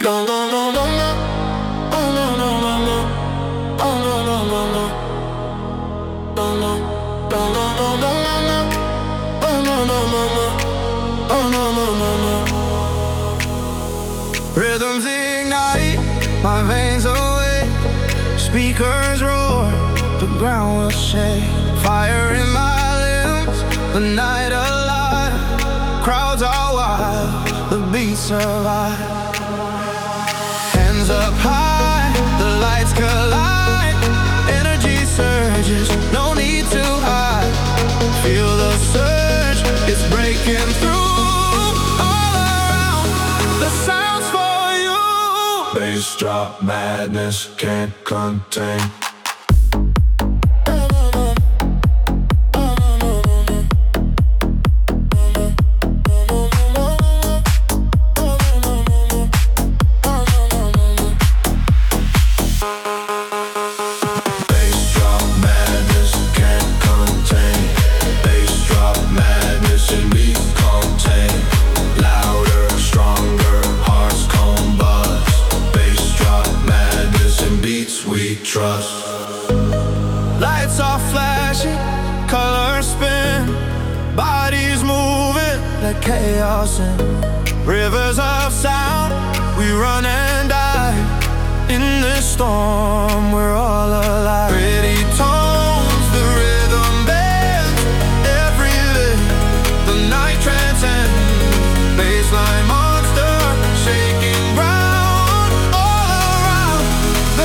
No, no, no, no, no. Oh, no, no, no, no. Oh, no, no, no, no. No, no. No, no, no, no, no, no. Oh, no, no, no, no. Oh, no, no, no, no. Rhythms ignite, my veins awake. Speakers roar, the ground will shake. Fire in my limbs, the night alive. Crowds are wild, the beats survive. Hands up high, the lights collide. Energy surges, no need to hide. Feel the surge, it's breaking through. All around, the sound's for you. Bass drop, madness can't contain. We trust. Lights are flashing, colors spin, bodies moving, the chaos in rivers of sound. We run and dive in this storm. We're all alive. Pretty tones, the rhythm bends, every lift, the night transcends. Baseline monster, shaking ground all around. The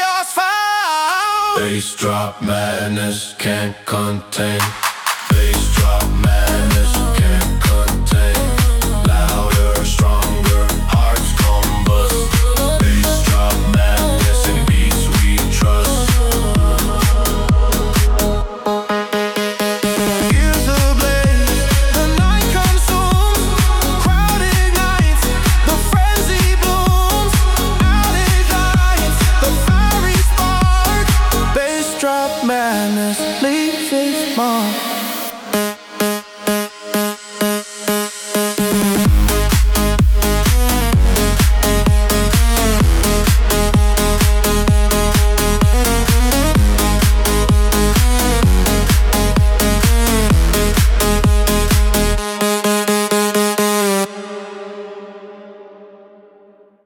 bass drop, madness can't contain. Bass drop, madness can't contain. Louder, stronger, hearts combust. Bass drop, madness and beats we trust. Here's the blaze, the night consumes. Crowd ignites, the frenzy blooms. Alley lights, the fiery spark. Bass drop, madness leaves its mark.